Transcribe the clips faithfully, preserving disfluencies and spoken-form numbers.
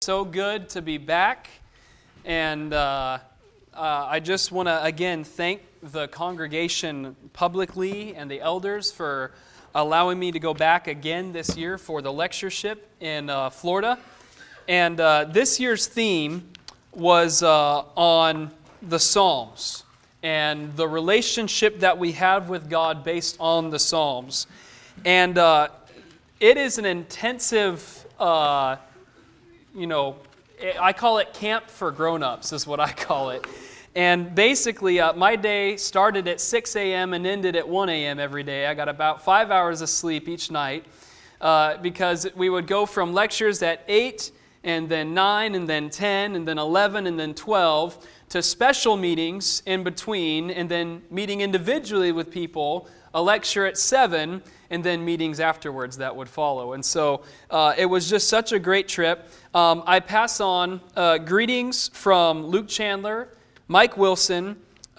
so good to be back, and uh, uh, I just want to again thank the congregation publicly and the elders for allowing me to go back again this year for the lectureship in uh, Florida. And uh, this year's theme was uh, on the Psalms and the relationship that we have with God based on the Psalms. And uh, it is an intensive, uh, you know, I call it camp for grown-ups is what I call it. And basically, uh, my day started at six a.m. and ended at one a.m. every day. I got about five hours of sleep each night uh, because we would go from lectures at eight and then nine and then ten and then eleven and then twelve to special meetings in between and then meeting individually with people, a lecture at seven, and then meetings afterwards that would follow. And so uh, it was just such a great trip. Um, I pass on uh, greetings from Luke Chandler, Mike Wilson,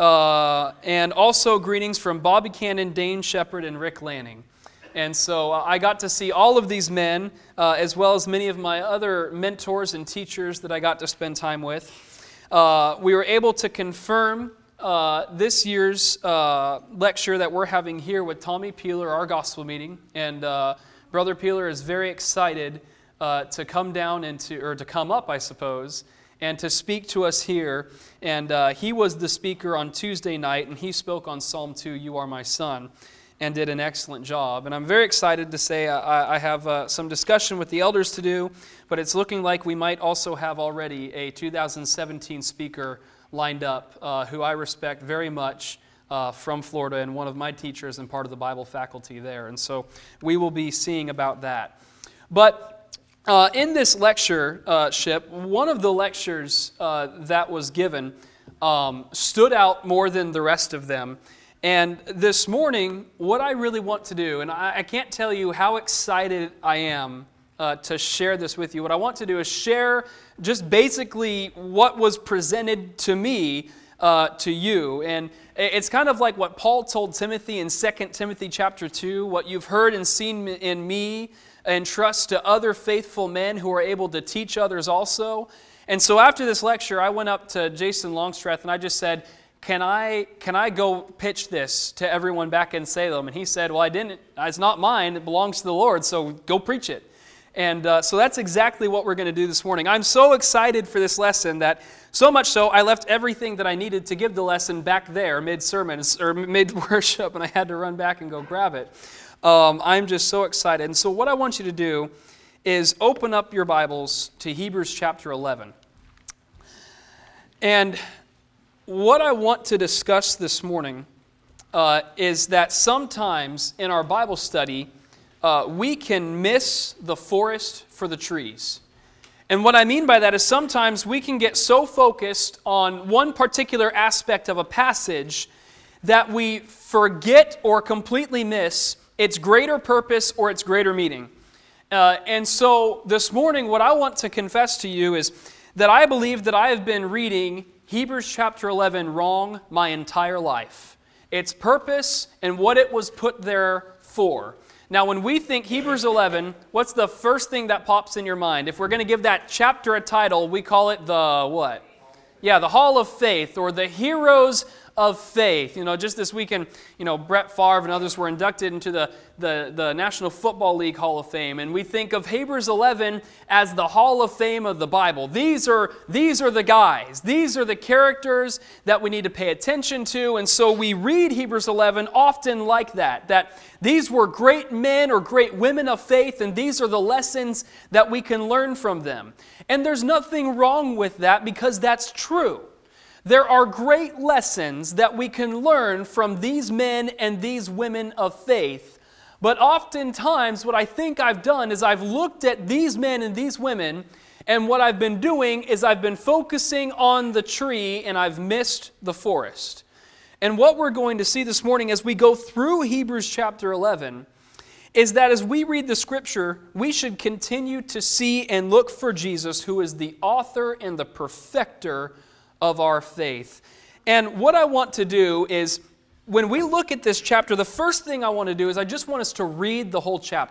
uh, and also greetings from Bobby Cannon, Dane Shepard, and Rick Lanning. And so uh, I got to see all of these men, uh, as well as many of my other mentors and teachers that I got to spend time with. Uh, we were able to confirm uh, this year's uh, lecture that we're having here with Tommy Peeler, our gospel meeting. And uh, Brother Peeler is very excited uh, to come down and to, or to come up, I suppose, and to speak to us here. And uh, he was the speaker on Tuesday night, and he spoke on Psalm two, You Are My Son, and did an excellent job. And I'm very excited to say I, I have uh, some discussion with the elders to do, but it's looking like we might also have already a two thousand seventeen speaker lined up, uh, who I respect very much uh, from Florida, and one of my teachers and part of the Bible faculty there. And so we will be seeing about that. But Uh, in this lectureship, one of the lectures uh, that was given um, stood out more than the rest of them. And this morning, what I really want to do, and I, I can't tell you how excited I am uh, to share this with you. What I want to do is share just basically what was presented to me uh, to you. And it's kind of like what Paul told Timothy in Second Timothy chapter two, what you've heard and seen in me, and trust to other faithful men who are able to teach others also. And so after this lecture, I went up to Jason Longstreth and I just said, can I can I go pitch this to everyone back in Salem? And he said, well, I didn't, it's not mine, it belongs to the Lord, so go preach it. And uh, so that's exactly what we're going to do this morning. I'm so excited for this lesson that so much so I left everything that I needed to give the lesson back there mid-sermon or mid-worship, and I had to run back and go grab it. Um, I'm just so excited. And so what I want you to do is open up your Bibles to Hebrews chapter eleven. And what I want to discuss this morning uh, is that sometimes in our Bible study, uh, we can miss the forest for the trees. And what I mean by that is sometimes we can get so focused on one particular aspect of a passage that we forget or completely miss its greater purpose or its greater meaning. Uh, and so this morning, what I want to confess to you is that I believe that I have been reading Hebrews chapter eleven wrong my entire life. Its purpose and what it was put there for. Now, when we think Hebrews eleven, what's the first thing that pops in your mind? If we're going to give that chapter a title, we call it the what? Yeah, the Hall of Faith, or the Heroes of Faith. You know, just this weekend, you know, Brett Favre and others were inducted into the, the, the National Football League Hall of Fame. And we think of Hebrews eleven as the Hall of Fame of the Bible. These are, these are the guys. These are the characters that we need to pay attention to. And so we read Hebrews eleven often like that, that these were great men or great women of faith, and these are the lessons that we can learn from them. And there's nothing wrong with that because that's true. There are great lessons that we can learn from these men and these women of faith. But oftentimes what I think I've done is I've looked at these men and these women, and what I've been doing is I've been focusing on the tree and I've missed the forest. And what we're going to see this morning as we go through Hebrews chapter eleven is that as we read the Scripture, we should continue to see and look for Jesus, who is the author and the perfecter of our faith. And what I want to do is, when we look at this chapter, the first thing I want to do is I just want us to read the whole chapter.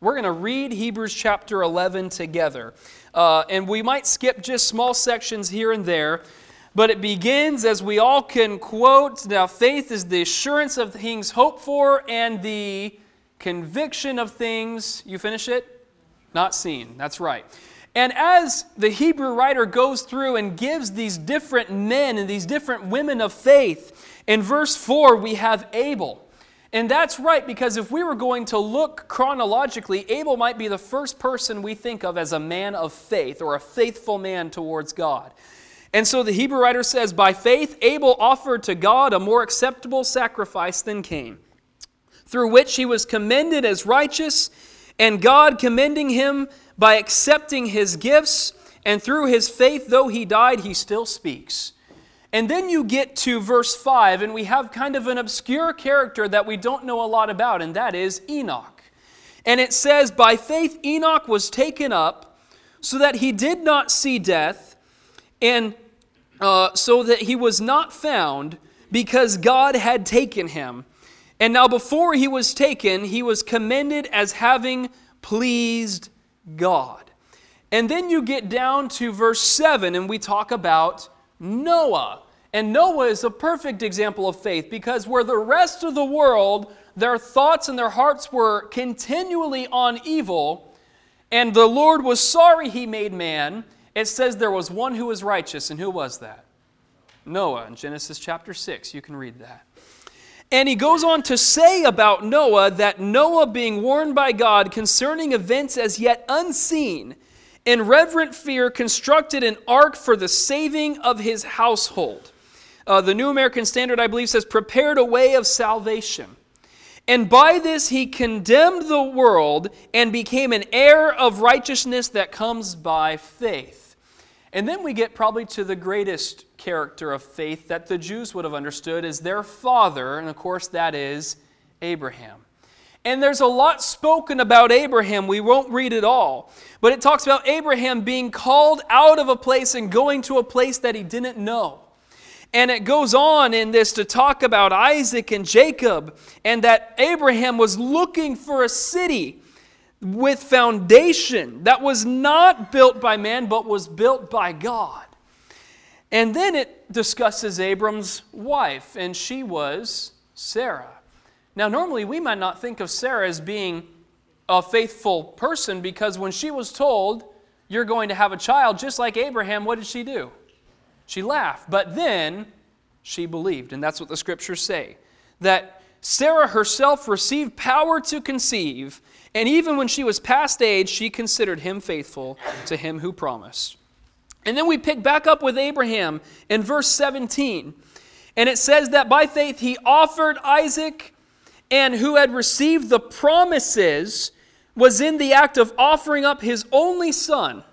We're going to read Hebrews chapter eleven together. Uh, and we might skip just small sections here and there, but it begins, as we all can quote, now faith is the assurance of things hoped for and the conviction of things, you finish it? Not seen. That's right. And as the Hebrew writer goes through and gives these different men and these different women of faith, in verse four we have Abel. And that's right, because if we were going to look chronologically, Abel might be the first person we think of as a man of faith or a faithful man towards God. And so the Hebrew writer says, by faith Abel offered to God a more acceptable sacrifice than Cain, through which he was commended as righteous, and God commending him by accepting his gifts, and through his faith, though he died, he still speaks. And then you get to verse five, and we have kind of an obscure character that we don't know a lot about, and that is Enoch. And it says, by faith Enoch was taken up, so that he did not see death, and uh, so that he was not found, because God had taken him. And now before he was taken, he was commended as having pleased God. And then you get down to verse seven, and we talk about Noah. And Noah is a perfect example of faith, because where the rest of the world, their thoughts and their hearts were continually on evil, and the Lord was sorry he made man, it says there was one who was righteous. And who was that? Noah, in Genesis chapter six. You can read that. And he goes on to say about Noah that Noah, being warned by God concerning events as yet unseen, in reverent fear constructed an ark for the saving of his household. Uh, the New American Standard, I believe, says, prepared a way of salvation. And by this he condemned the world and became an heir of righteousness that comes by faith. And then we get probably to the greatest character of faith that the Jews would have understood as their father, and of course that is Abraham. And there's a lot spoken about Abraham. We won't read it all. But it talks about Abraham being called out of a place and going to a place that he didn't know. And it goes on in this to talk about Isaac and Jacob, and that Abraham was looking for a city with foundation that was not built by man, but was built by God. And then it discusses Abram's wife, and she was Sarah. Now, normally we might not think of Sarah as being a faithful person, because when she was told, you're going to have a child just like Abraham, what did she do? She laughed. But then she believed, and that's what the scriptures say. That Sarah herself received power to conceive, and even when she was past age, she considered him faithful to him who promised. And then we pick back up with Abraham in verse seventeen. And it says that by faith he offered Isaac, and who had received the promises was in the act of offering up his only son,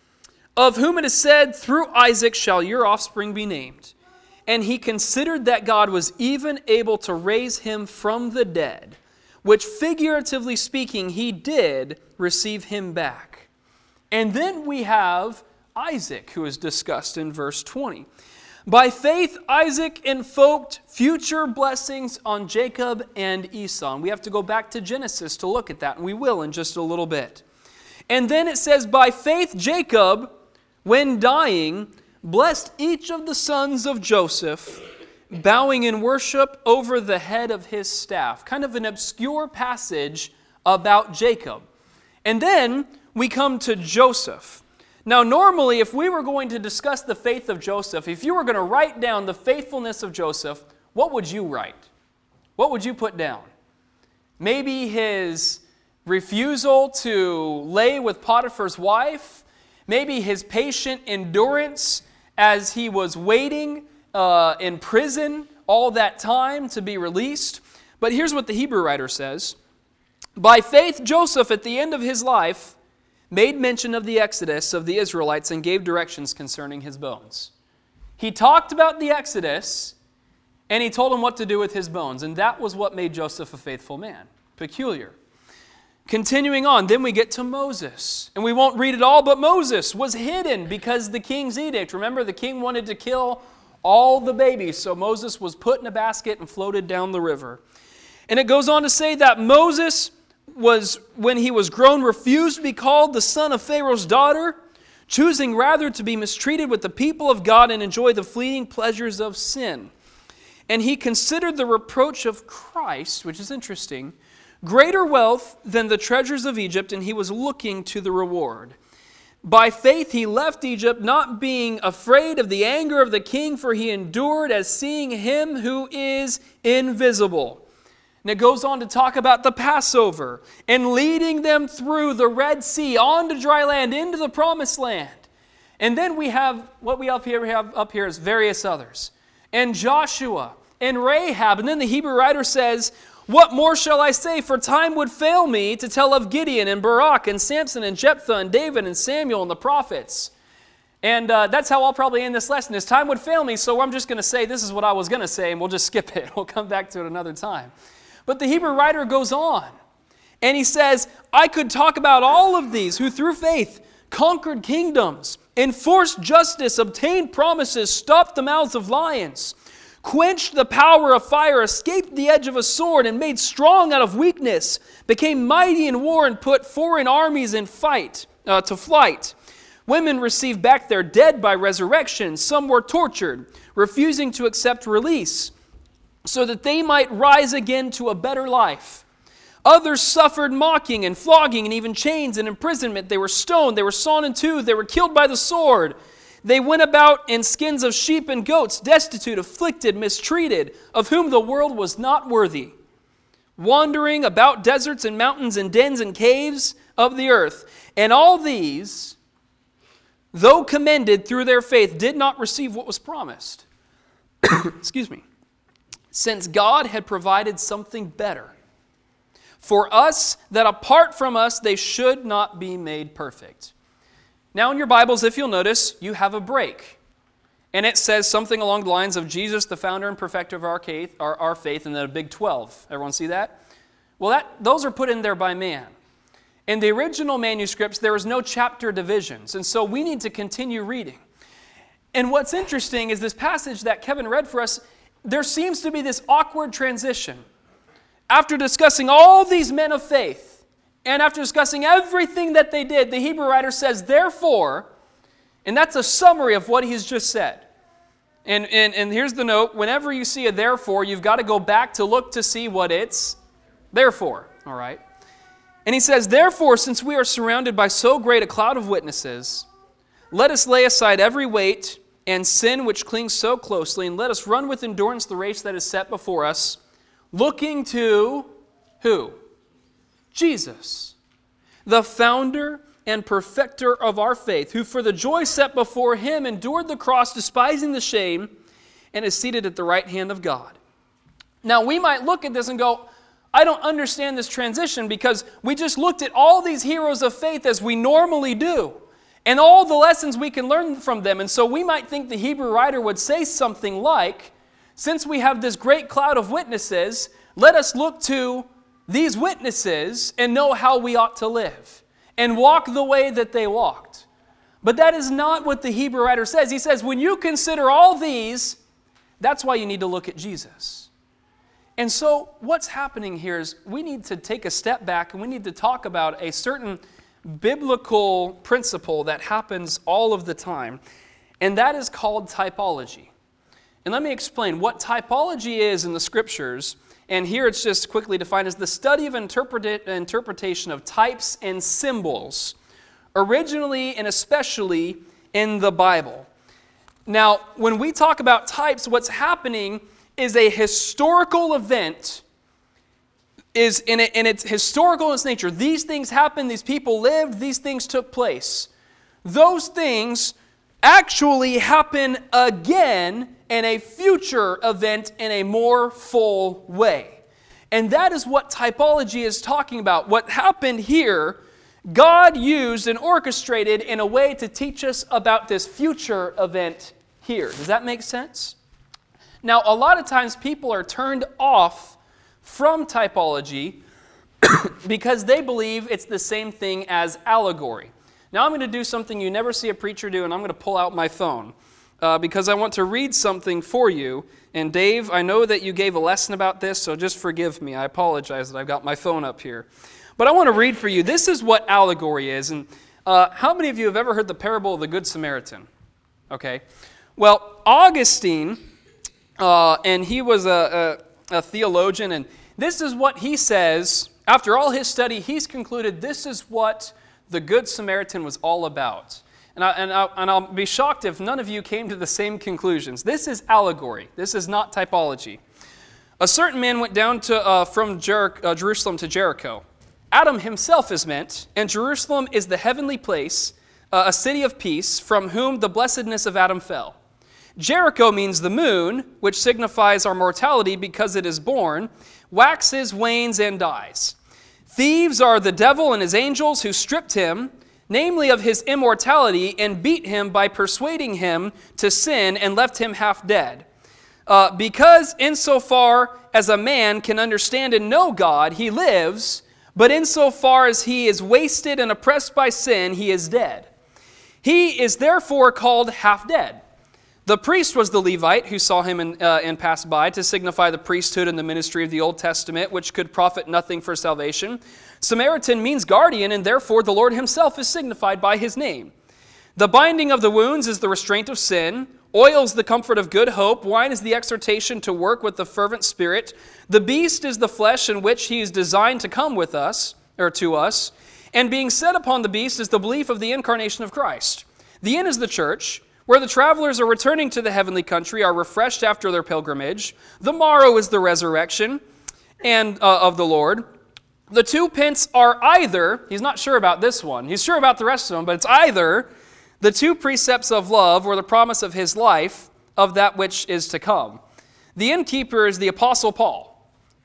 of whom it is said, through Isaac shall your offspring be named. And he considered that God was even able to raise him from the dead, which figuratively speaking, he did receive him back. And then we have Isaac, who is discussed in verse twenty. By faith, Isaac invoked future blessings on Jacob and Esau. And we have to go back to Genesis to look at that, and we will in just a little bit. And then it says, by faith, Jacob, when dying, blessed each of the sons of Joseph, bowing in worship over the head of his staff. Kind of an obscure passage about Jacob. And then we come to Joseph. Now, normally, if we were going to discuss the faith of Joseph, if you were going to write down the faithfulness of Joseph, what would you write? What would you put down? Maybe his refusal to lay with Potiphar's wife, maybe his patient endurance as he was waiting uh, in prison all that time to be released. But here's what the Hebrew writer says. By faith, Joseph, at the end of his life, made mention of the exodus of the Israelites and gave directions concerning his bones. He talked about the exodus, and he told them what to do with his bones. And that was what made Joseph a faithful man. Peculiar. Continuing on, then we get to Moses. And we won't read it all, but Moses was hidden because the king's edict. Remember, the king wanted to kill all the babies. So Moses was put in a basket and floated down the river. And it goes on to say that Moses was, when he was grown, refused to be called the son of Pharaoh's daughter, choosing rather to be mistreated with the people of God and enjoy the fleeting pleasures of sin. And he considered the reproach of Christ, which is interesting, greater wealth than the treasures of Egypt, and he was looking to the reward. By faith he left Egypt, not being afraid of the anger of the king, for he endured as seeing him who is invisible. And it goes on to talk about the Passover and leading them through the Red Sea, onto dry land, into the promised land. And then we have, what we up here have up here is various others. And Joshua and Rahab. And then the Hebrew writer says, what more shall I say? For time would fail me to tell of Gideon and Barak and Samson and Jephthah and David and Samuel and the prophets. And uh, that's how I'll probably end this lesson, is time would fail me, so I'm just going to say this is what I was going to say, and we'll just skip it. We'll come back to it another time. But the Hebrew writer goes on, and he says, I could talk about all of these who through faith conquered kingdoms, enforced justice, obtained promises, stopped the mouths of lions, quenched the power of fire, escaped the edge of a sword, and made strong out of weakness, became mighty in war, and put foreign armies in fight uh, to flight. Women received back their dead by resurrection. Some were tortured, refusing to accept release, so that they might rise again to a better life. Others suffered mocking and flogging and even chains and imprisonment. They were stoned, they were sawn in two, they were killed by the sword. They went about in skins of sheep and goats, destitute, afflicted, mistreated, of whom the world was not worthy, wandering about deserts and mountains and dens and caves of the earth. And all these, though commended through their faith, did not receive what was promised. Excuse me. Since God had provided something better for us, that apart from us they should not be made perfect. Now in your Bibles, if you'll notice, you have a break. And it says something along the lines of Jesus, the founder and perfecter of our faith, our, our faith, and then a big twelve. Everyone see that? Well, that those are put in there by man. In the original manuscripts, there is no chapter divisions, and so we need to continue reading. And what's interesting is this passage that Kevin read for us, there seems to be this awkward transition. After discussing all these men of faith, and after discussing everything that they did, the Hebrew writer says, therefore, and that's a summary of what he's just said. And, and, and here's the note, whenever you see a therefore, you've got to go back to look to see what it's there for, all right? And he says, therefore, since we are surrounded by so great a cloud of witnesses, let us lay aside every weight and sin which clings so closely, and let us run with endurance the race that is set before us, looking to who? Jesus, the founder and perfecter of our faith, who for the joy set before him endured the cross, despising the shame, and is seated at the right hand of God. Now we might look at this and go, I don't understand this transition, because we just looked at all these heroes of faith as we normally do, and all the lessons we can learn from them. And so we might think the Hebrew writer would say something like, since we have this great cloud of witnesses, let us look to these witnesses and know how we ought to live and walk the way that they walked. But that is not what the Hebrew writer says. He says, when you consider all these, that's why you need to look at Jesus. And so what's happening here is we need to take a step back and we need to talk about a certain biblical principle that happens all of the time, and that is called typology. And let me explain what typology is in the Scriptures. And here it's just quickly defined as the study of interpret- interpretation of types and symbols, originally and especially in the Bible. Now, when we talk about types, what's happening is a historical event is in, it, in its historical in its nature. These things happened, these people lived, these things took place. Those things actually happen again in a future event in a more full way. And that is what typology is talking about. What happened here, God used and orchestrated in a way to teach us about this future event here. Does that make sense? Now, a lot of times people are turned off from typology because they believe it's the same thing as allegory. Now I'm going to do something you never see a preacher do, and I'm going to pull out my phone uh, because I want to read something for you. And Dave, I know that you gave a lesson about this, so just forgive me. I apologize that I've got my phone up here. But I want to read for you. This is what allegory is. And uh, how many of you have ever heard the parable of the Good Samaritan? Okay. Well, Augustine, uh, and he was a, a, a theologian, and this is what he says. After all his study, he's concluded this is what the Good Samaritan was all about. And, I, and, I, and I'll be shocked if none of you came to the same conclusions. This is allegory. This is not typology. A certain man went down to, uh, from Jer- uh, Jerusalem to Jericho. Adam himself is meant, and Jerusalem is the heavenly place, uh, a city of peace, from whom the blessedness of Adam fell. Jericho means the moon, which signifies our mortality because it is born, waxes, wanes, and dies. Thieves are the devil and his angels who stripped him, namely of his immortality, and beat him by persuading him to sin and left him half dead. Uh, because insofar as a man can understand and know God, he lives, but insofar as he is wasted and oppressed by sin, he is dead. He is therefore called half dead. The priest was the Levite who saw him and, uh, and passed by to signify the priesthood and the ministry of the Old Testament, which could profit nothing for salvation. Samaritan means guardian, and therefore the Lord himself is signified by his name. The binding of the wounds is the restraint of sin. Oil is the comfort of good hope. Wine is the exhortation to work with the fervent spirit. The beast is the flesh in which he is designed to come with us, or to us. And being set upon the beast is the belief of the incarnation of Christ. The inn is the church, where the travelers are returning to the heavenly country, are refreshed after their pilgrimage. The morrow is the resurrection and uh, of the Lord. The two pence are either, he's not sure about this one, he's sure about the rest of them, but it's either the two precepts of love or the promise of his life of that which is to come. The innkeeper is the Apostle Paul.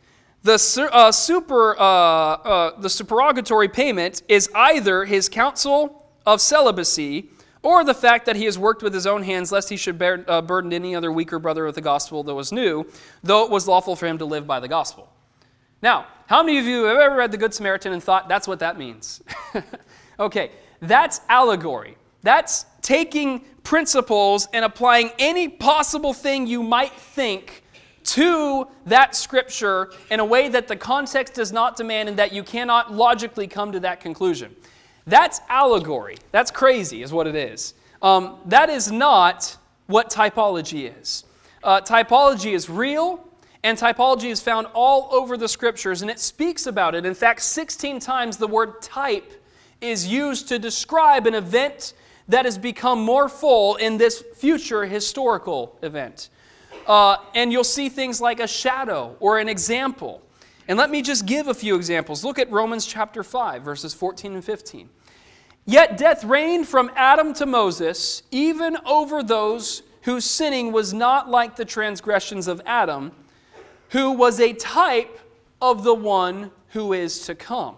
The, uh, super, uh, uh, the supererogatory payment is either his counsel of celibacy or the fact that he has worked with his own hands, lest he should bear, uh, burden any other weaker brother with the gospel that was new, though it was lawful for him to live by the gospel. Now, how many of you have ever read the Good Samaritan and thought that's what that means? Okay, that's allegory. That's taking principles and applying any possible thing you might think to that scripture in a way that the context does not demand and that you cannot logically come to that conclusion. That's allegory. That's crazy is what it is. Um, that is not what typology is. Uh, typology is real, and typology is found all over the scriptures, and it speaks about it. In fact, sixteen times the word type is used to describe an event that has become more full in this future historical event. Uh, and you'll see things like a shadow or an example. And let me just give a few examples. Look at Romans chapter five, verses fourteen and fifteen. Yet death reigned from Adam to Moses, even over those whose sinning was not like the transgressions of Adam, who was a type of the one who is to come.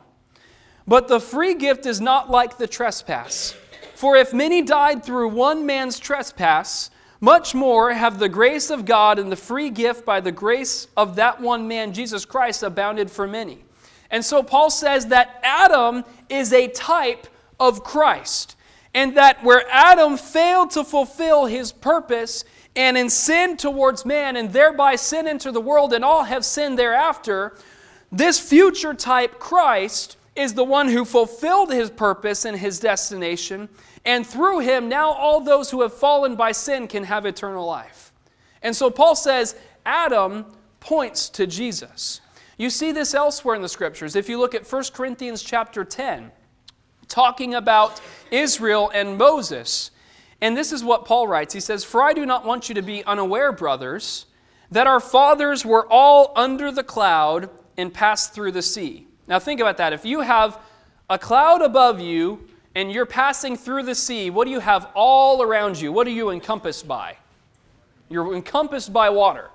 But the free gift is not like the trespass. For if many died through one man's trespass, much more have the grace of God and the free gift by the grace of that one man, Jesus Christ, abounded for many. And so Paul says that Adam is a type of Christ, and that where Adam failed to fulfill his purpose and in sin towards man, and thereby sin into the world, and all have sinned thereafter, this future type, Christ, is the one who fulfilled his purpose and his destination, and through him, now all those who have fallen by sin can have eternal life. And so Paul says, Adam points to Jesus. You see this elsewhere in the Scriptures. If you look at First Corinthians chapter ten, talking about Israel and Moses, and this is what Paul writes. He says, "For I do not want you to be unaware, brothers, that our fathers were all under the cloud and passed through the sea." Now think about that. If you have a cloud above you and you're passing through the sea, what do you have all around you? What are you encompassed by? You're encompassed by water.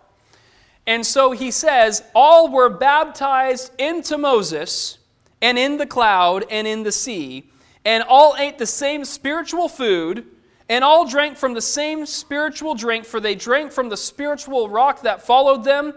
And so he says, all were baptized into Moses and in the cloud and in the sea, and all ate the same spiritual food, and all drank from the same spiritual drink, for they drank from the spiritual rock that followed them,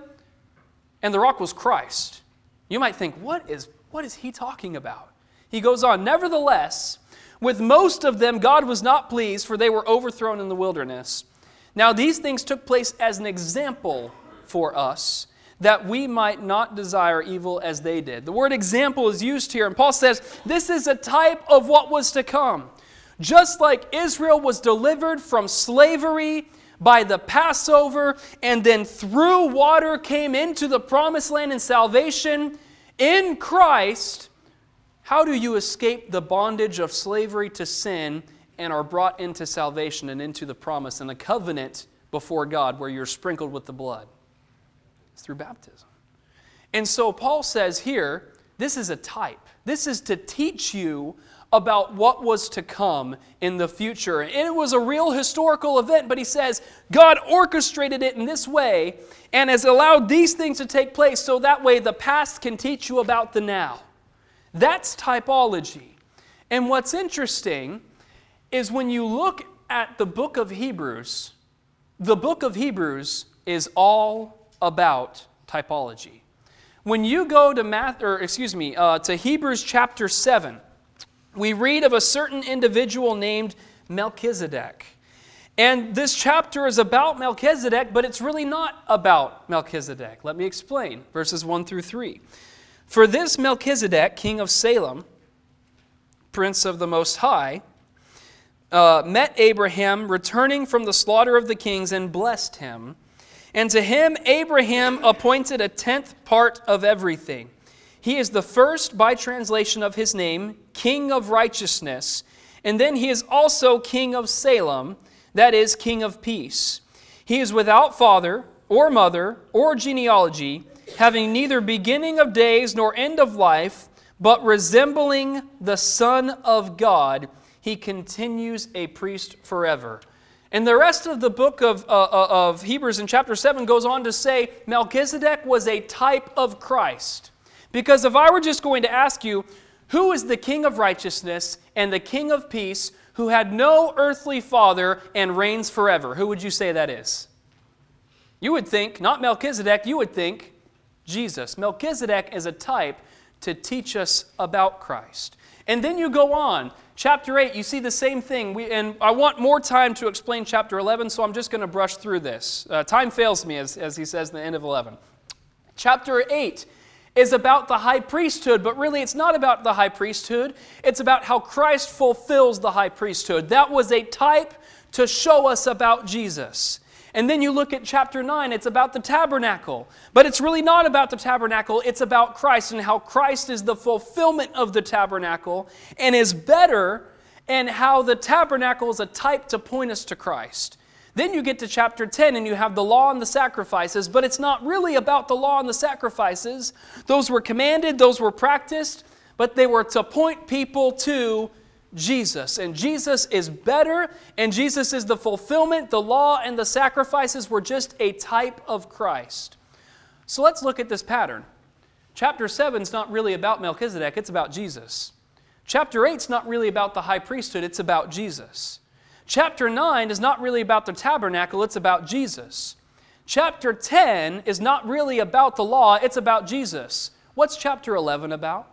and the rock was Christ. You might think, what is, what is he talking about? He goes on, "Nevertheless, with most of them God was not pleased, for they were overthrown in the wilderness. Now these things took place as an example for us, that we might not desire evil as they did. The word example is used here, and Paul says this is a type of what was to come. Just like Israel was delivered from slavery by the Passover, and then through water came into the promised land in salvation, in Christ, how do you escape the bondage of slavery to sin and are brought into salvation and into the promise and a covenant before God where you're sprinkled with the blood? It's through baptism. And so Paul says here, this is a type. This is to teach you about what was to come in the future. And it was a real historical event, but he says God orchestrated it in this way and has allowed these things to take place so that way the past can teach you about the now. That's typology. And what's interesting is when you look at the book of Hebrews, the book of Hebrews is all about typology. When you go to math, or excuse me, uh, to Hebrews chapter seven, we read of a certain individual named Melchizedek. And this chapter is about Melchizedek, but it's really not about Melchizedek. Let me explain. Verses one through three. For this Melchizedek, king of Salem, prince of the Most High, uh, met Abraham returning from the slaughter of the kings and blessed him. And to him Abraham appointed a tenth part of everything. He is the first, by translation of his name, King of Righteousness. And then he is also King of Salem, that is, King of Peace. He is without father or mother or genealogy, having neither beginning of days nor end of life, but resembling the Son of God, he continues a priest forever. And the rest of the book of, uh, of Hebrews in chapter seven goes on to say Melchizedek was a type of Christ. Because if I were just going to ask you, who is the King of Righteousness and the King of Peace who had no earthly father and reigns forever, who would you say that is? You would think, not Melchizedek, you would think Jesus. Melchizedek is a type to teach us about Christ. And then you go on. Chapter eight, you see the same thing. We, and I want more time to explain chapter eleven, so I'm just going to brush through this. Uh, time fails me, as, as he says in the end of eleven. Chapter eight is about the high priesthood, but really it's not about the high priesthood. It's about how Christ fulfills the high priesthood. That was a type to show us about Jesus. And then you look at chapter nine, it's about the tabernacle. But it's really not about the tabernacle, it's about Christ and how Christ is the fulfillment of the tabernacle and is better, and how the tabernacle is a type to point us to Christ. Then you get to chapter ten and you have the law and the sacrifices, but it's not really about the law and the sacrifices. Those were commanded, those were practiced, but they were to point people to Jesus. And Jesus is better, and Jesus is the fulfillment. The law and the sacrifices were just a type of Christ. So let's look at this pattern. Chapter seven is not really about Melchizedek, it's about Jesus. Chapter eight is not really about the high priesthood, it's about Jesus. Chapter nine is not really about the tabernacle, it's about Jesus. Chapter ten is not really about the law, it's about Jesus. What's chapter eleven about?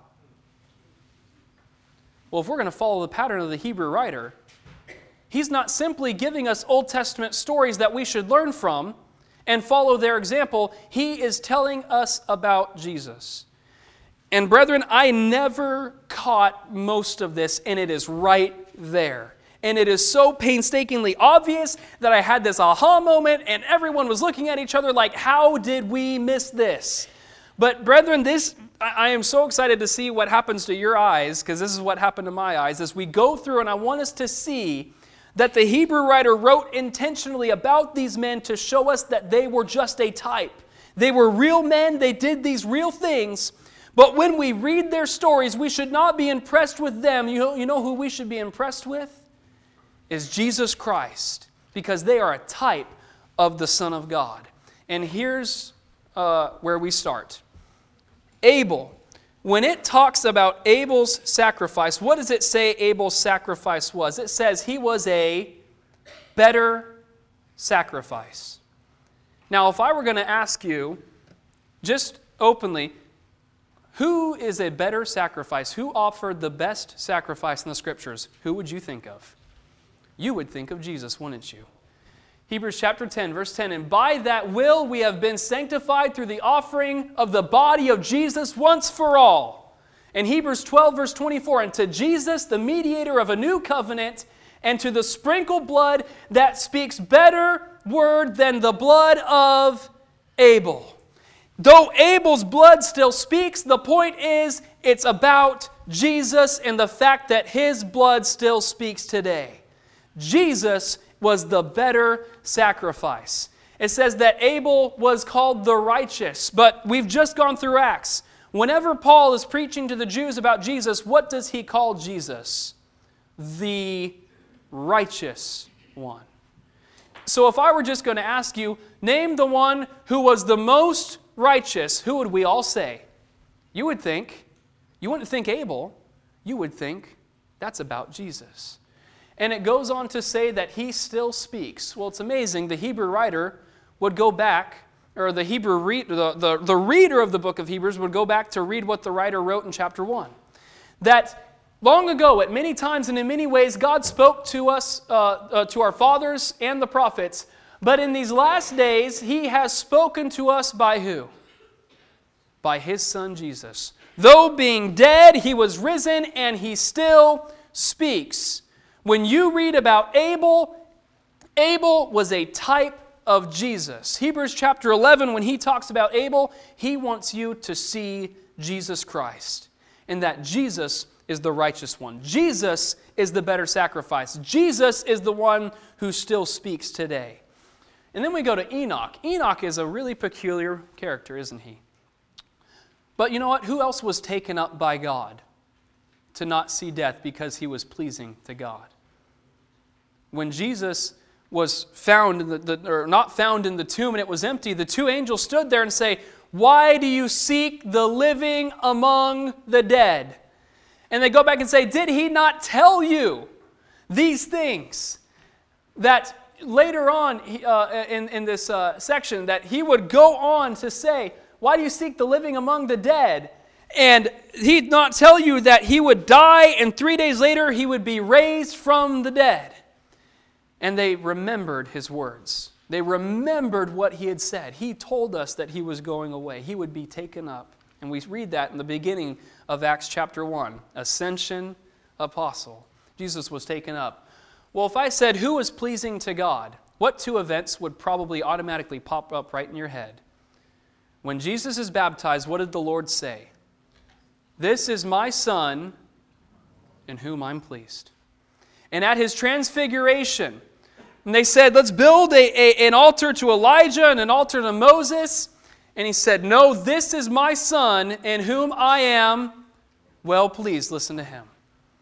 Well, if we're going to follow the pattern of the Hebrew writer, he's not simply giving us Old Testament stories that we should learn from and follow their example. He is telling us about Jesus. And brethren, I never caught most of this, and it is right there. And it is so painstakingly obvious that I had this aha moment, and everyone was looking at each other like, how did we miss this? But brethren, this I am so excited to see what happens to your eyes, because this is what happened to my eyes, as we go through, and I want us to see that the Hebrew writer wrote intentionally about these men to show us that they were just a type. They were real men, they did these real things, but when we read their stories, we should not be impressed with them. You know, you know who we should be impressed with? Is Jesus Christ, because they are a type of the Son of God. And here's uh, where we start. Abel. When it talks about Abel's sacrifice, what does it say Abel's sacrifice was? It says he was a better sacrifice. Now, if I were going to ask you, just openly, who is a better sacrifice? Who offered the best sacrifice in the Scriptures? Who would you think of? You would think of Jesus, wouldn't you? Hebrews chapter ten, verse ten, and by that will we have been sanctified through the offering of the body of Jesus once for all. And Hebrews twelve, verse twenty-four, and to Jesus, the mediator of a new covenant, and to the sprinkled blood that speaks better word than the blood of Abel. Though Abel's blood still speaks, the point is it's about Jesus and the fact that his blood still speaks today. Jesus was the better sacrifice. It says that Abel was called the righteous, but we've just gone through Acts. Whenever Paul is preaching to the Jews about Jesus, what does he call Jesus? The righteous one. So if I were just going to ask you, name the one who was the most righteous, who would we all say? You would think, you wouldn't think Abel, you would think that's about Jesus. And it goes on to say that he still speaks. Well, it's amazing. The Hebrew writer would go back, or the Hebrew read, the, the, the reader of the book of Hebrews would go back to read what the writer wrote in chapter one. That long ago, at many times and in many ways, God spoke to us, uh, uh, to our fathers and the prophets. But in these last days, He has spoken to us by who? By His Son Jesus. Though being dead, He was risen, and He still speaks. When you read about Abel, Abel was a type of Jesus. Hebrews chapter eleven, when he talks about Abel, he wants you to see Jesus Christ, and that Jesus is the righteous one. Jesus is the better sacrifice. Jesus is the one who still speaks today. And then we go to Enoch. Enoch is a really peculiar character, isn't he? But you know what? Who else was taken up by God to not see death because he was pleasing to God? When Jesus was found, in the, the, or not found in the tomb and it was empty, the two angels stood there and say, "Why do you seek the living among the dead?" And they go back and say, "Did he not tell you these things?" That later on uh, in, in this uh, section, that he would go on to say, "Why do you seek the living among the dead?" And he'd not tell you that he would die and three days later he would be raised from the dead. And they remembered his words. They remembered what he had said. He told us that he was going away. He would be taken up. And we read that in the beginning of Acts chapter one. Ascension, apostle. Jesus was taken up. Well, if I said who was pleasing to God, what two events would probably automatically pop up right in your head? When Jesus is baptized, what did the Lord say? "This is my Son, in whom I'm pleased." And at his transfiguration, and they said, "Let's build a, a, an altar to Elijah and an altar to Moses." And he said, "No, this is my Son, in whom I am well pleased." Listen to him.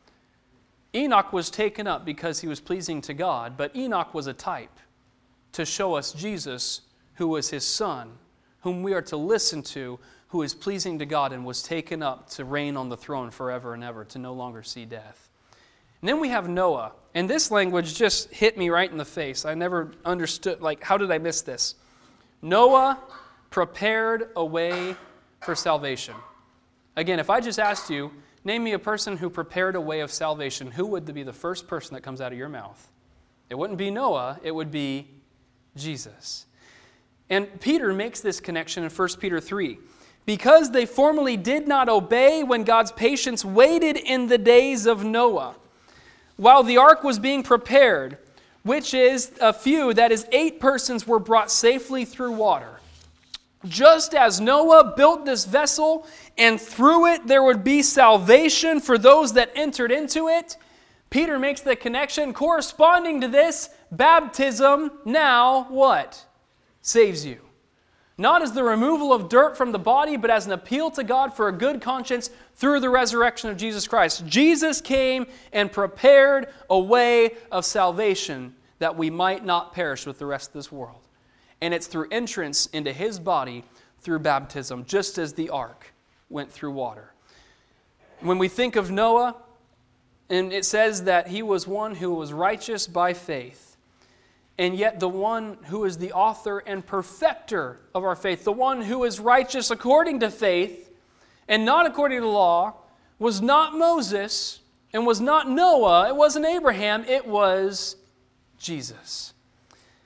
Enoch was taken up because he was pleasing to God, but Enoch was a type to show us Jesus, who was his Son, whom we are to listen to, who is pleasing to God and was taken up to reign on the throne forever and ever, to no longer see death. And then we have Noah. And this language just hit me right in the face. I never understood, like, how did I miss this? Noah prepared a way for salvation. Again, if I just asked you, name me a person who prepared a way of salvation, who would be the first person that comes out of your mouth? It wouldn't be Noah, it would be Jesus. And Peter makes this connection in First Peter three. Because they formerly did not obey when God's patience waited in the days of Noah, while the ark was being prepared, which is a few, that is, eight persons were brought safely through water. Just as Noah built this vessel, and through it there would be salvation for those that entered into it, Peter makes the connection corresponding to this. Baptism now what? Saves you. Not as the removal of dirt from the body, but as an appeal to God for a good conscience through the resurrection of Jesus Christ. Jesus came and prepared a way of salvation that we might not perish with the rest of this world. And it's through entrance into His body through baptism, just as the ark went through water. When we think of Noah, and it says that he was one who was righteous by faith, and yet the one who is the author and perfecter of our faith, the one who is righteous according to faith and not according to law, was not Moses and was not Noah, it wasn't Abraham, it was Jesus.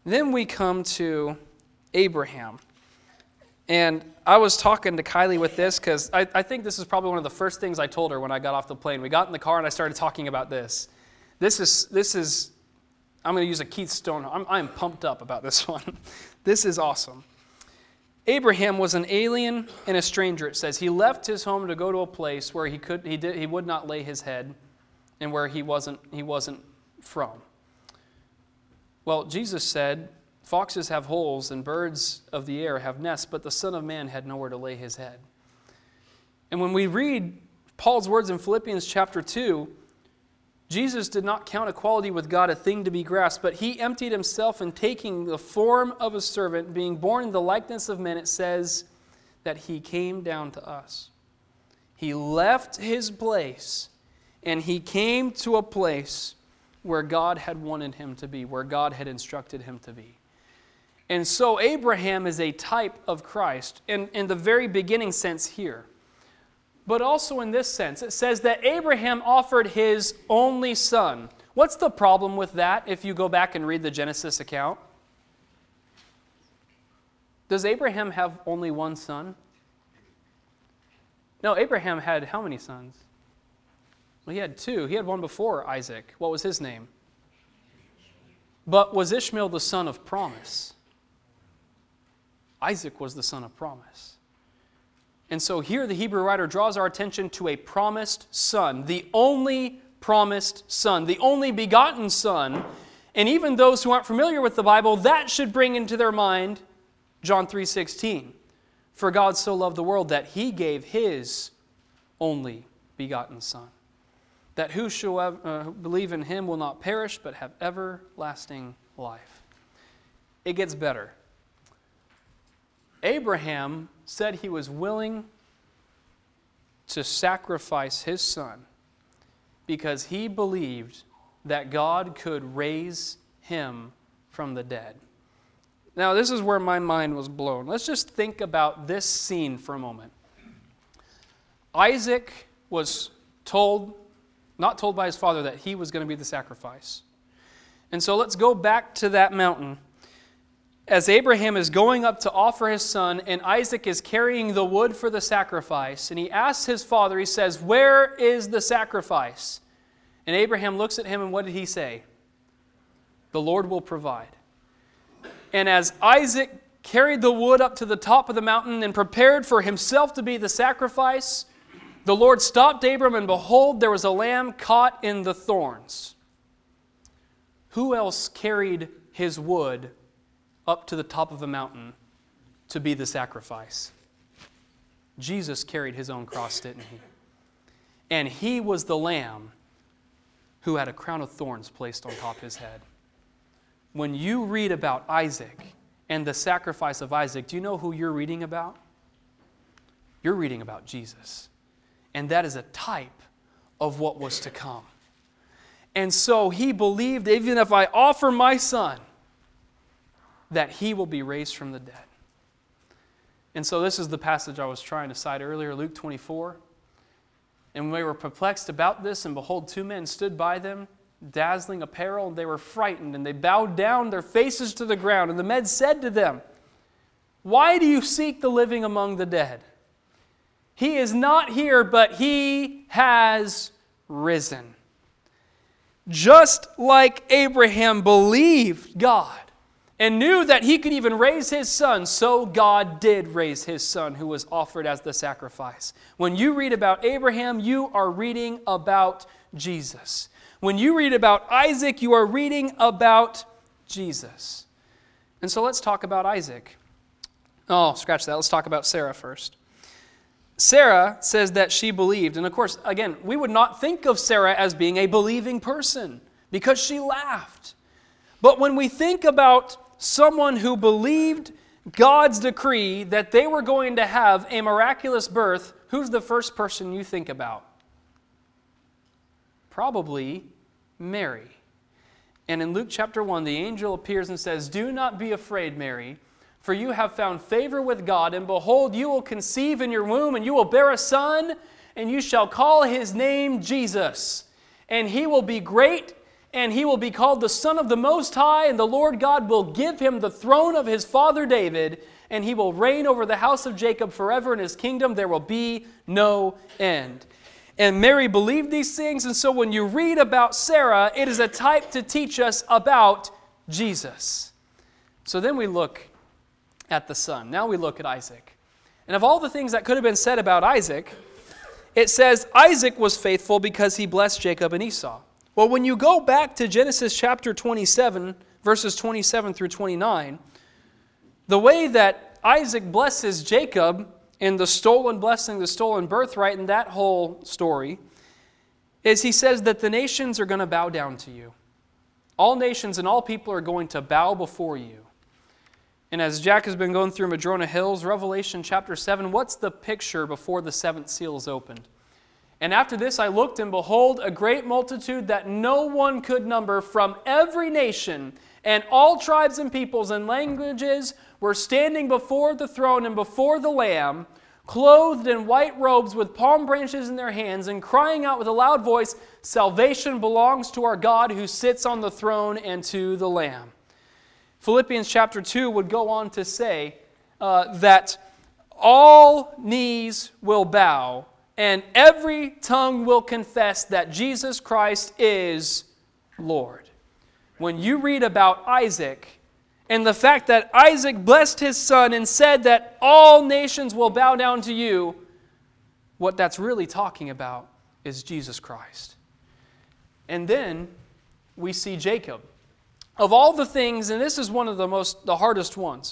Then we come to Abraham. And I was talking to Kylie with this because I, I think this is probably one of the first things I told her when I got off the plane. We got in the car and I started talking about this. This is, this is I'm going to use a Keith Stone. I'm, I'm pumped up about this one. This is awesome. Abraham was an alien and a stranger, it says. He left his home to go to a place where he could he did he would not lay his head and where he wasn't he wasn't from. Well, Jesus said, foxes have holes and birds of the air have nests, but the Son of Man had nowhere to lay his head. And when we read Paul's words in Philippians chapter two, Jesus did not count equality with God a thing to be grasped, but he emptied himself in taking the form of a servant, being born in the likeness of men. It says that he came down to us. He left his place and he came to a place where God had wanted him to be, where God had instructed him to be. And so Abraham is a type of Christ in, in the very beginning sense here. But also in this sense, it says that Abraham offered his only son. What's the problem with that if you go back and read the Genesis account? Does Abraham have only one son? No, Abraham had how many sons? Well, he had two. He had one before Isaac. What was his name? But was Ishmael the son of promise? Isaac was the son of promise. And so here the Hebrew writer draws our attention to a promised son, the only promised son, the only begotten son. And even those who aren't familiar with the Bible, that should bring into their mind John three sixteen. For God so loved the world that he gave his only begotten son, that whosoever uh, believe in him will not perish but have everlasting life. It gets better. Abraham said he was willing to sacrifice his son because he believed that God could raise him from the dead. Now, this is where my mind was blown. Let's just think about this scene for a moment. Isaac was told, not told by his father, that he was going to be the sacrifice. And so let's go back to that mountain. As Abraham is going up to offer his son, and Isaac is carrying the wood for the sacrifice, and he asks his father, he says, "Where is the sacrifice?" And Abraham looks at him, and what did he say? "The Lord will provide." And as Isaac carried the wood up to the top of the mountain and prepared for himself to be the sacrifice, the Lord stopped Abram, and behold, there was a lamb caught in the thorns. Who else carried his wood up to the top of a mountain to be the sacrifice? Jesus carried his own cross, didn't he? And he was the lamb who had a crown of thorns placed on top of his head. When you read about Isaac and the sacrifice of Isaac, do you know who you're reading about? You're reading about Jesus. And that is a type of what was to come. And so he believed, even if I offer my son, that he will be raised from the dead. And so this is the passage I was trying to cite earlier, Luke twenty-four. And they were perplexed about this, and behold, two men stood by them, dazzling apparel, and they were frightened, and they bowed down their faces to the ground. And the men said to them, "Why do you seek the living among the dead? He is not here, but he has risen." Just like Abraham believed God and knew that he could even raise his son, so God did raise his son who was offered as the sacrifice. When you read about Abraham, you are reading about Jesus. When you read about Isaac, you are reading about Jesus. And so let's talk about Isaac. Oh, scratch that. Let's talk about Sarah first. Sarah says that she believed. And of course, again, we would not think of Sarah as being a believing person because she laughed. But when we think about someone who believed God's decree that they were going to have a miraculous birth, who's the first person you think about? Probably Mary. And in Luke chapter one, the angel appears and says, "Do not be afraid, Mary, for you have found favor with God, and behold, you will conceive in your womb, and you will bear a son, and you shall call his name Jesus. And he will be great, and he will be called the Son of the Most High, and the Lord God will give him the throne of his father David, and he will reign over the house of Jacob forever. In his kingdom there will be no end. And Mary believed these things, and so when you read about Sarah, it is a type to teach us about Jesus. So then we look at the son. Now we look at Isaac. And of all the things that could have been said about Isaac, it says Isaac was faithful because he blessed Jacob and Esau. Well, when you go back to Genesis chapter twenty-seven, verses twenty-seven through twenty-nine, the way that Isaac blesses Jacob in the stolen blessing, the stolen birthright, and that whole story, is he says that the nations are going to bow down to you. All nations and all people are going to bow before you. And as Jack has been going through Madrona Hills, Revelation chapter seven, what's the picture before the seventh seal is opened? And after this I looked, and behold, a great multitude that no one could number from every nation and all tribes and peoples and languages were standing before the throne and before the Lamb, clothed in white robes with palm branches in their hands, and crying out with a loud voice, "Salvation belongs to our God who sits on the throne and to the Lamb." Philippians chapter two would go on to say uh, that all knees will bow and every tongue will confess that Jesus Christ is Lord. When you read about Isaac and the fact that Isaac blessed his son and said that all nations will bow down to you, what that's really talking about is Jesus Christ. And then we see Jacob. Of all the things, and this is one of the most, the hardest ones,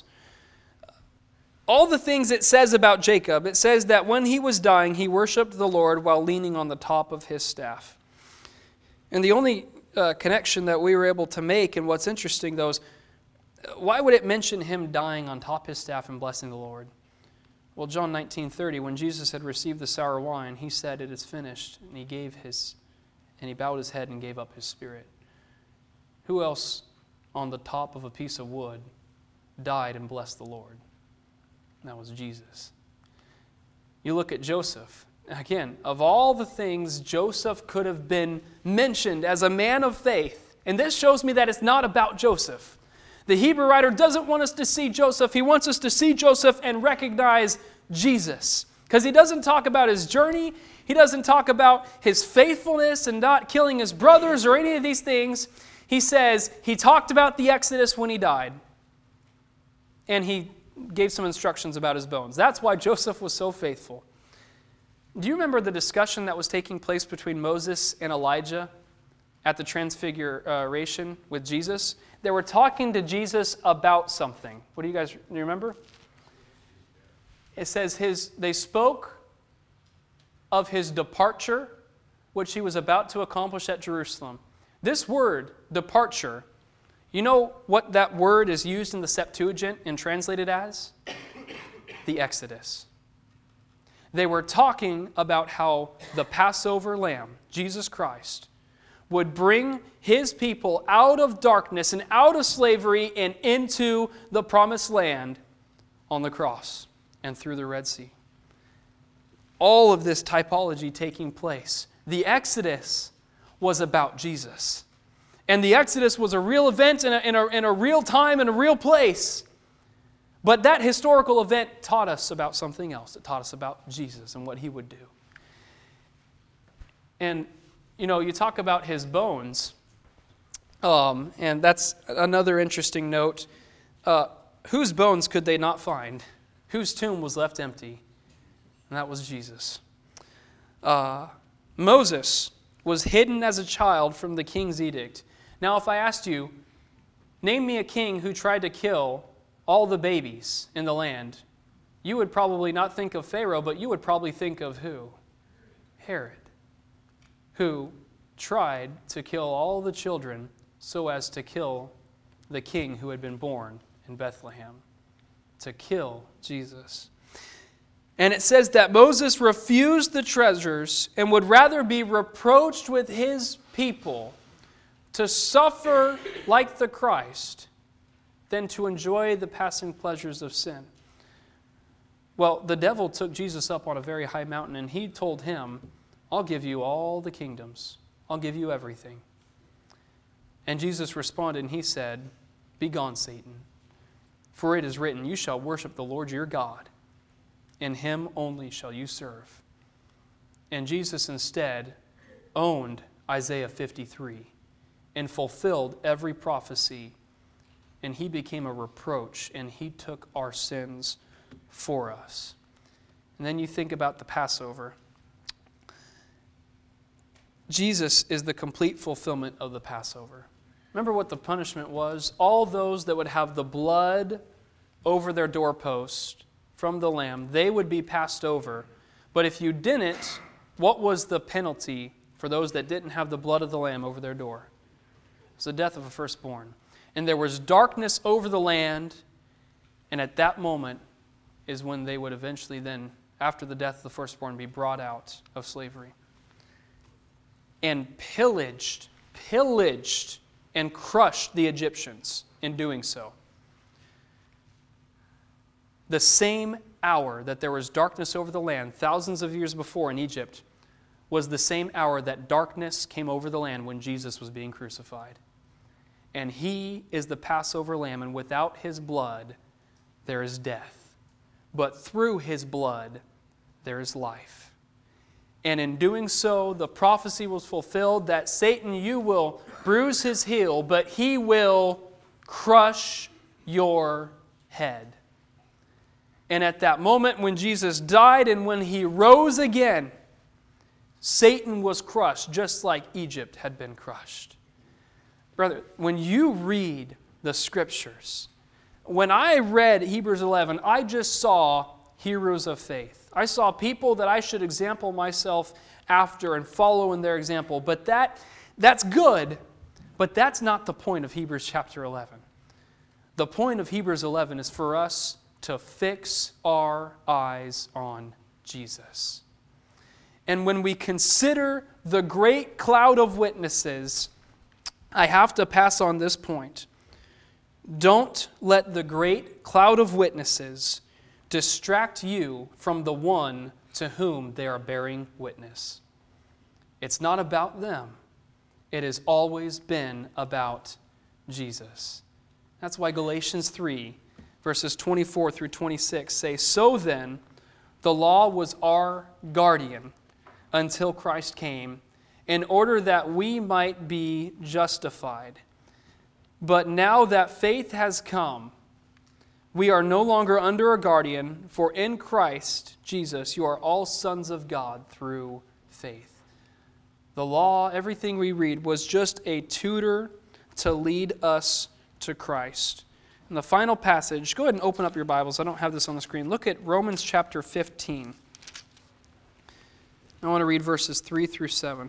all the things it says about Jacob, it says that when he was dying, he worshiped the Lord while leaning on the top of his staff. And the only uh, connection that we were able to make, and what's interesting though, is why would it mention him dying on top of his staff and blessing the Lord? Well, John nineteen thirty, when Jesus had received the sour wine, he said, "It is finished," and he gave his, and he bowed his head and gave up his spirit. Who else on the top of a piece of wood died and blessed the Lord? And that was Jesus. You look at Joseph. Again, of all the things Joseph could have been mentioned as a man of faith, and this shows me that it's not about Joseph. The Hebrew writer doesn't want us to see Joseph. He wants us to see Joseph and recognize Jesus. Because he doesn't talk about his journey. He doesn't talk about his faithfulness and not killing his brothers or any of these things. He says he talked about the Exodus when he died. And he gave some instructions about his bones. That's why Joseph was so faithful. Do you remember the discussion that was taking place between Moses and Elijah at the Transfiguration with Jesus? They were talking to Jesus about something. What do you guys do you remember? It says his they spoke of his departure, which he was about to accomplish at Jerusalem. This word, departure, you know what that word is used in the Septuagint and translated as? The Exodus. They were talking about how the Passover lamb, Jesus Christ, would bring his people out of darkness and out of slavery and into the promised land on the cross and through the Red Sea. All of this typology taking place. The Exodus was about Jesus. And the Exodus was a real event in a, in a, in a real time and a real place. But that historical event taught us about something else. It taught us about Jesus and what he would do. And, you know, you talk about his bones, um, and that's another interesting note. Uh, whose bones could they not find? Whose tomb was left empty? And that was Jesus. Uh, Moses was hidden as a child from the king's edict. Now, if I asked you, name me a king who tried to kill all the babies in the land, you would probably not think of Pharaoh, but you would probably think of who? Herod, who tried to kill all the children so as to kill the king who had been born in Bethlehem, to kill Jesus. And it says that Moses refused the treasures and would rather be reproached with his people to suffer like the Christ than to enjoy the passing pleasures of sin. Well, the devil took Jesus up on a very high mountain and he told him, I'll give you all the kingdoms. I'll give you everything. And Jesus responded and he said, "Begone, Satan, for it is written, you shall worship the Lord your God, and him only shall you serve." And Jesus instead owned Isaiah fifty-three and fulfilled every prophecy, and he became a reproach, and he took our sins for us. And then you think about the Passover. Jesus is the complete fulfillment of the Passover. Remember what the punishment was? All those that would have the blood over their doorpost from the lamb, they would be passed over. But if you didn't, what was the penalty for those that didn't have the blood of the lamb over their door? It was the death of a firstborn. And there was darkness over the land, and at that moment is when they would eventually then, after the death of the firstborn, be brought out of slavery. And pillaged, pillaged, and crushed the Egyptians in doing so. The same hour that there was darkness over the land thousands of years before in Egypt was the same hour that darkness came over the land when Jesus was being crucified. And he is the Passover lamb, and without his blood there is death. But through his blood there is life. And in doing so, the prophecy was fulfilled that Satan, you will bruise his heel, but he will crush your head. And at that moment when Jesus died and when he rose again, Satan was crushed just like Egypt had been crushed. Brother, when you read the Scriptures, when I read Hebrews eleven, I just saw heroes of faith. I saw people that I should example myself after and follow in their example. But that that's good, but that's not the point of Hebrews chapter eleven. The point of Hebrews eleven is for us to fix our eyes on Jesus. And when we consider the great cloud of witnesses, I have to pass on this point. Don't let the great cloud of witnesses distract you from the one to whom they are bearing witness. It's not about them. It has always been about Jesus. That's why Galatians three, verses twenty-four through twenty-six say, "So then, the law was our guardian until Christ came, in order that we might be justified. But now that faith has come, we are no longer under a guardian, for in Christ Jesus you are all sons of God through faith." The law, everything we read, was just a tutor to lead us to Christ. And the final passage, go ahead and open up your Bibles. I don't have this on the screen. Look at Romans chapter fifteen. I want to read verses three through seven.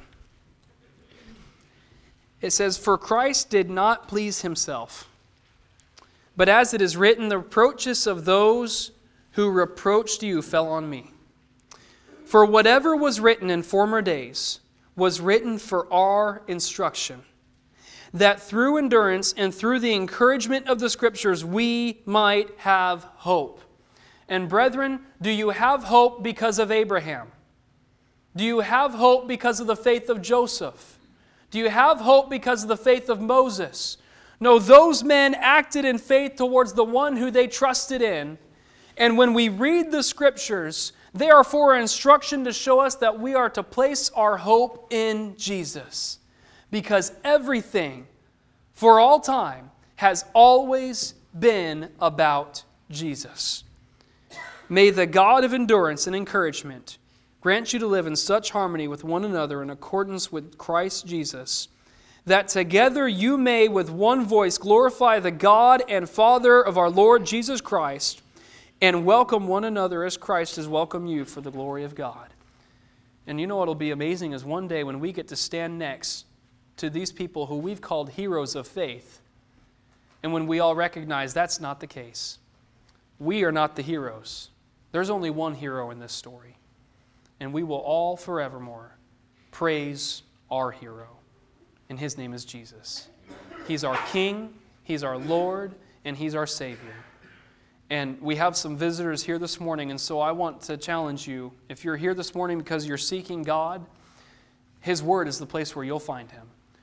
It says, "For Christ did not please himself, but as it is written, the reproaches of those who reproached you fell on me. For whatever was written in former days was written for our instruction, that through endurance and through the encouragement of the Scriptures we might have hope. And brethren, do you have hope because of Abraham? Do you have hope because of the faith of Joseph? Do you have hope because of the faith of Moses? No, those men acted in faith towards the one who they trusted in. And when we read the Scriptures, they are for our instruction to show us that we are to place our hope in Jesus. Because everything, for all time, has always been about Jesus. May the God of endurance and encouragement grant you to live in such harmony with one another in accordance with Christ Jesus, that together you may with one voice glorify the God and Father of our Lord Jesus Christ, and welcome one another as Christ has welcomed you for the glory of God." And you know what will be amazing is one day when we get to stand next to these people who we've called heroes of faith, and when we all recognize that's not the case. We are not the heroes. There's only one hero in this story. And we will all forevermore praise our hero. And his name is Jesus. He's our King, he's our Lord, and he's our Savior. And we have some visitors here this morning, and so I want to challenge you. If you're here this morning because you're seeking God, his word is the place where you'll find him.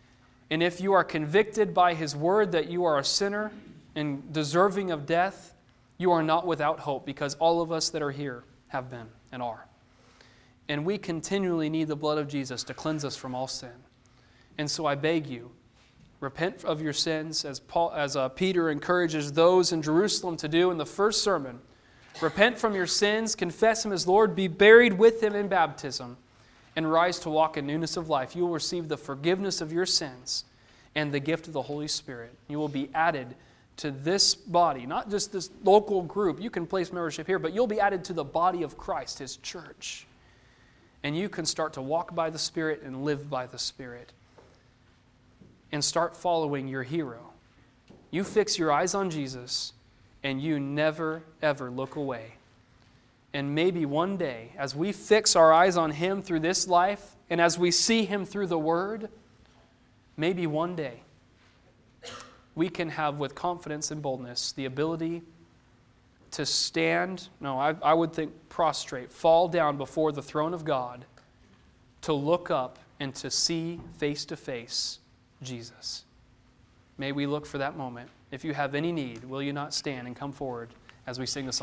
And if you are convicted by His word that you are a sinner and deserving of death, you are not without hope, because all of us that are here have been and are. And we continually need the blood of Jesus to cleanse us from all sin. And so I beg you, repent of your sins, as Paul, as uh, Peter encourages those in Jerusalem to do in the first sermon. Repent from your sins, confess Him as Lord, be buried with Him in baptism, and rise to walk in newness of life. You will receive the forgiveness of your sins and the gift of the Holy Spirit. You will be added to this body, not just this local group. You can place membership here, but you'll be added to the body of Christ, His church. And you can start to walk by the Spirit and live by the Spirit. And start following your hero. You fix your eyes on Jesus, and you never, ever look away. And maybe one day, as we fix our eyes on Him through this life, and as we see Him through the Word, maybe one day, we can have with confidence and boldness the ability to stand, no, I, I would think prostrate, fall down before the throne of God, to look up and to see face to face Jesus. May we look for that moment. If you have any need, will you not stand and come forward as we sing the song?